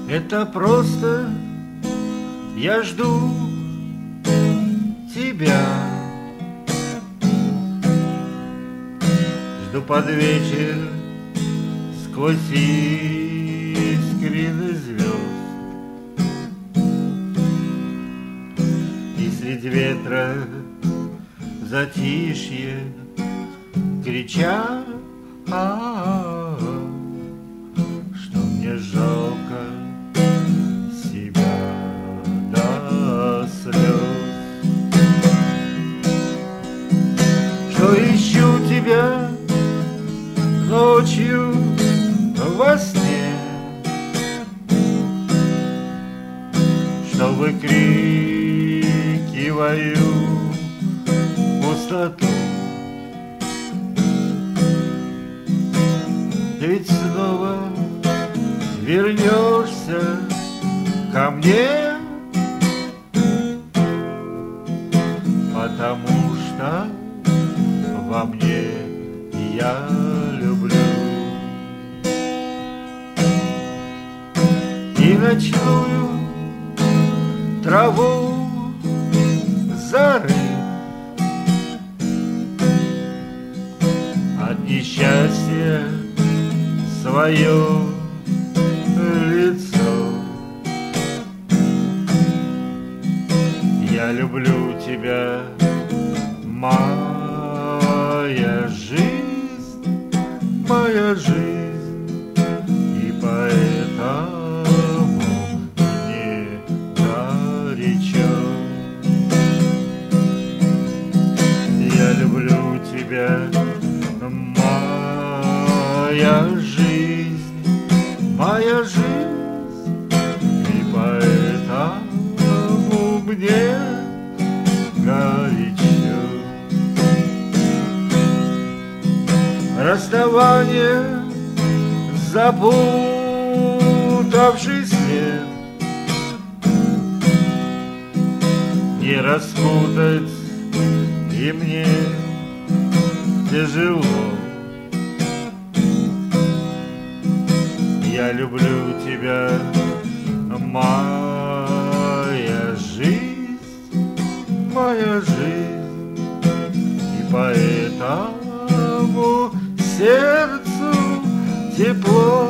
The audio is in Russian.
Это просто я жду тебя. Жду под вечер сквозь искрины звезд. И среди ветра затишье крича, что мне жалко себя до слез. Что ищу тебя ночью во сне, что выкрикиваю пустоту. Ты ведь снова вернешься ко мне, потому что во мне я люблю. И ночную траву зарыв, от несчастья свое лицо. Я люблю тебя, моя жизнь, и поэтому мне горячо. Я люблю тебя, моя жизнь, и поэтому мне горячо. Расставание, запутавший след, не распутать и мне тяжело. Я люблю тебя, моя жизнь, и поэтому сердцу тепло.